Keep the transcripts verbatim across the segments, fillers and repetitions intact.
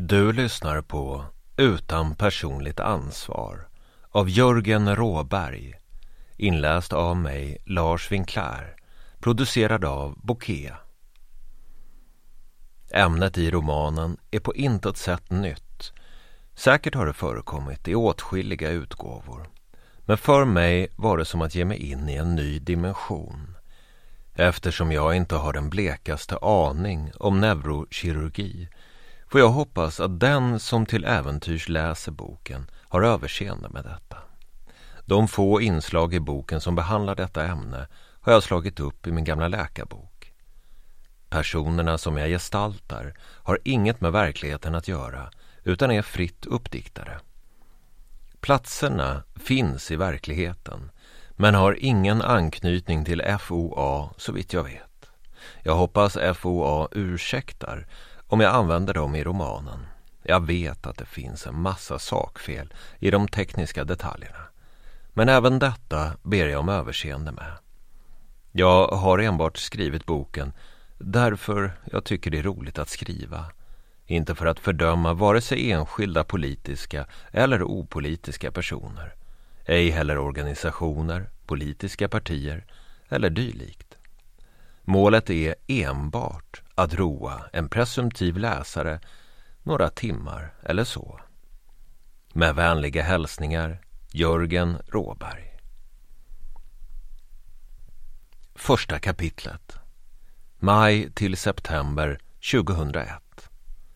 Du lyssnar på Utan personligt ansvar av Jörgen Råberg, inläst av mig, Lars Winkler, producerad av Bokea. Ämnet i romanen är på intet sätt nytt. Säkert har det förekommit i åtskilliga utgåvor. Men för mig var det som att ge mig in i en ny dimension. Eftersom jag inte har den blekaste aning om neurokirurgi får jag hoppas att den som till äventyrs läser boken har överseende med detta. De få inslag i boken som behandlar detta ämne har jag slagit upp i min gamla läkarbok. Personerna som jag gestaltar har inget med verkligheten att göra utan är fritt uppdiktade. Platserna finns i verkligheten men har ingen anknytning till F O A så vitt jag vet. Jag hoppas F O A ursäktar om jag använder dem i romanen. Jag vet att det finns en massa sakfel i de tekniska detaljerna. Men även detta ber jag om överseende med. Jag har enbart skrivit boken därför jag tycker det är roligt att skriva. Inte för att fördöma vare sig enskilda politiska eller opolitiska personer. Ej heller organisationer, politiska partier eller dylikt. Målet är enbart att roa en presumtiv läsare några timmar eller så. Med vänliga hälsningar, Jörgen Råberg. Första kapitlet. Maj till september tjugohundraett.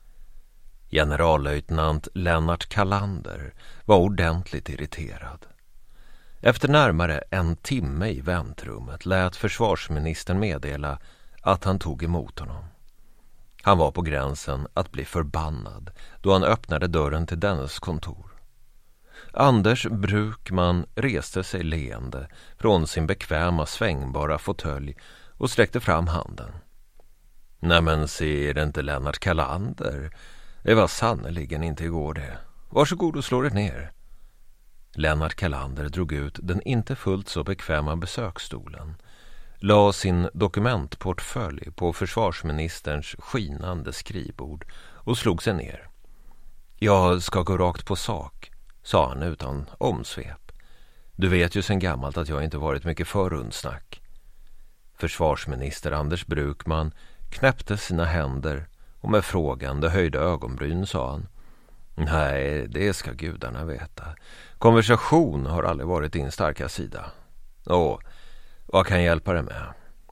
Generallöjtnant Lennart Kalander var ordentligt irriterad. Efter närmare en timme i väntrummet lät försvarsministern meddela att han tog emot honom. Han var på gränsen att bli förbannad då han öppnade dörren till dennes kontor. Anders Brukman reste sig leende från sin bekväma svängbara fåtölj och sträckte fram handen. Nej men ser det inte Lennart Kalander? Det var sannoliken inte igår det. Varsågod och slå det ner. Lennart Kalander drog ut den inte fullt så bekväma besöksstolen, la sin dokumentportfölj på försvarsministerns skinande skrivbord och slog sig ner. Jag ska gå rakt på sak, sa han utan omsvep. Du vet ju sen gammalt att jag inte varit mycket för rundsnack. Försvarsminister Anders Brukman knäppte sina händer och med frågande höjda ögonbryn sa han: Nej, det ska gudarna veta. Konversation har aldrig varit din starka sida. Åh, vad kan jag hjälpa dig med?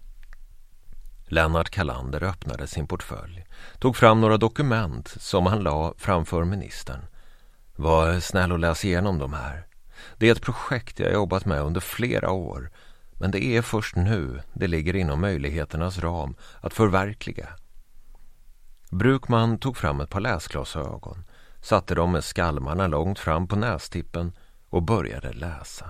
Lennart Kalander öppnade sin portfölj, tog fram några dokument som han la framför ministern. Var snäll och läs igenom de här. Det är ett projekt jag jobbat med under flera år, men det är först nu det ligger inom möjligheternas ram att förverkliga. Brukman tog fram ett par läsglasögon, satte dem med skalmarna långt fram på nästippen och började läsa.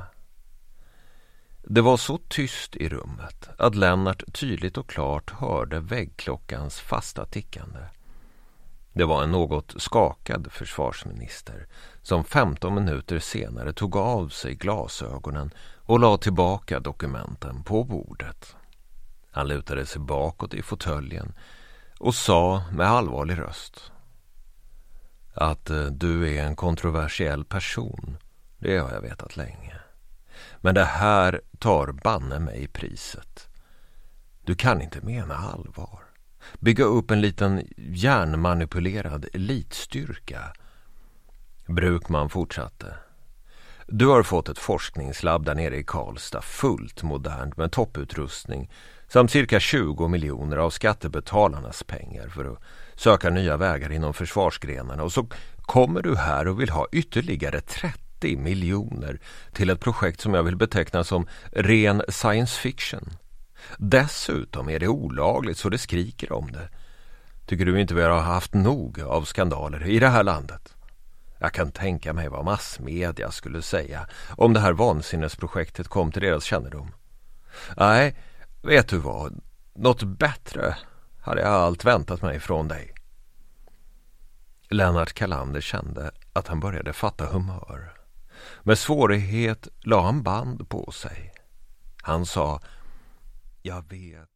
Det var så tyst i rummet att Lennart tydligt och klart hörde väggklockans fasta tickande. Det var en något skakad försvarsminister som femton minuter senare tog av sig glasögonen och la tillbaka dokumenten på bordet. Han lutade sig bakåt i fåtöljen och sa med allvarlig röst: Att du är en kontroversiell person, det har jag vetat länge. Men det här tar banne mig priset. Du kan inte mena allvar. Bygga upp en liten hjärnmanipulerad elitstyrka. Brukman fortsatte. Du har fått ett forskningslabb där nere i Karlstad, fullt modernt med topputrustning samt cirka tjugo miljoner av skattebetalarnas pengar för att söka nya vägar inom försvarsgrenarna, och så kommer du här och vill ha ytterligare trettio miljoner till ett projekt som jag vill beteckna som ren science fiction. Dessutom är det olagligt så det skriker om det. Tycker du inte vi har haft nog av skandaler i det här landet? Jag kan tänka mig vad massmedia skulle säga om det här vansinnesprojektet kom till deras kännedom. Nej, vet du vad? Något bättre hade jag allt väntat mig från dig. Lennart Kalander kände att han började fatta humör. Med svårighet la han band på sig. Han sa: Jag vet